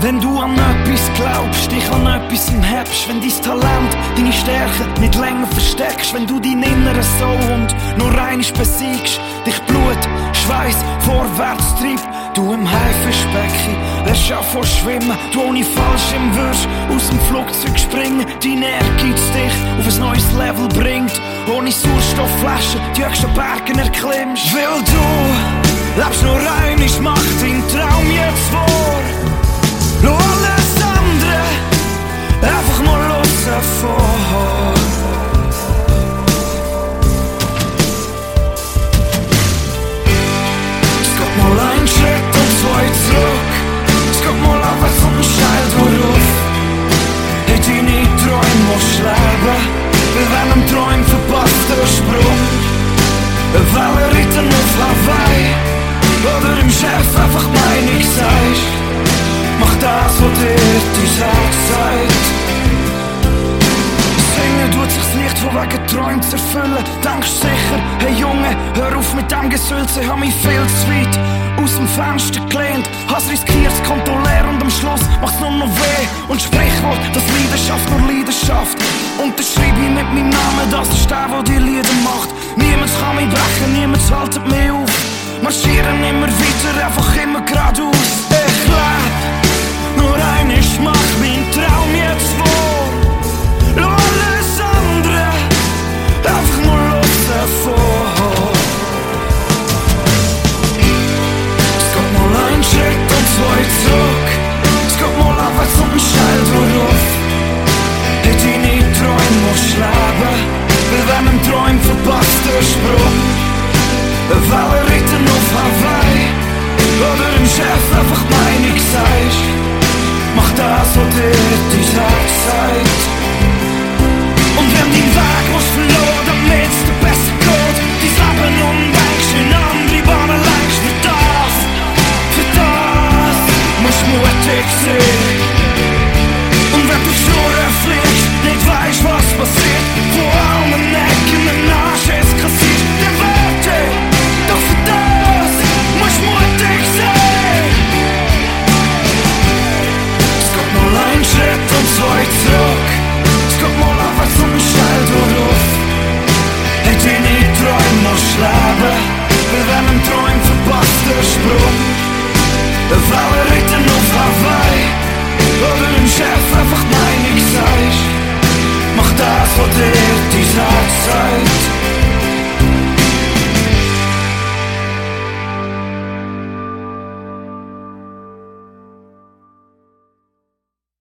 Wenn du an etwas glaubst, dich an etwas hebst, wenn dein Talent, deine Stärke nicht länger versteckst, wenn du deinen inneren Sound nur einmal besiegst, dich Blut, Schweiß vorwärts treibt, du im Haifischbecken lässt anfangen schwimmen, du ohne Fallschirm wirst aus dem Flugzeug springen, dein Ehrgeiz dich auf ein neues Level bringt, ohne Sauerstoffflaschen die höchsten Berge erklimmst. Weil du lebst nur einmal, mach deinen Traum jetzt vor. Lass alles andere einfach mal los vor. Es geht mal einen Schritt und zwei zurück. Es geht mal abwärts und ein Steil vorauf. Hey, deine Träume musst leben, weil wenn ein Träum verpasst der Sprung. Weil reiten auf Hawaii oder im Chef einfach Meinung sagst. Mach das, was dir dein Herz sagt. Singen tut sich das Licht von wegen Träumen zu erfüllen. Denkst sicher, hey Junge, hör auf mit dem Gesülze. Hab mich viel zu weit aus dem Fenster gelehnt. Hast riskiert, das Konto leer und am Schluss macht's nur noch weh. Und Sprichwort, dass Leidenschaft nur Leidenschaft. Unterschreib mich mit meinem Namen, das ist der, der die Lieder macht. Niemand kann mich brechen, niemand haltet mich auf. Marschieren immer weiter, einfach immer geradeaus. Ich lebe nur einmal, mach meinen Traum jetzt vor. Lass alles andere einfach nur los vor. Es geht mal einen Schritt und zwei zurück. Es geht mal abwärts und ein Steil vorauf. Hey, deine Träume musst leben, weil wenn ein Träum verpasst der Sprung. Weil reiten auf Hawaii oder im Chef einfach Meinung sagst. Mach das, was dir dein Herz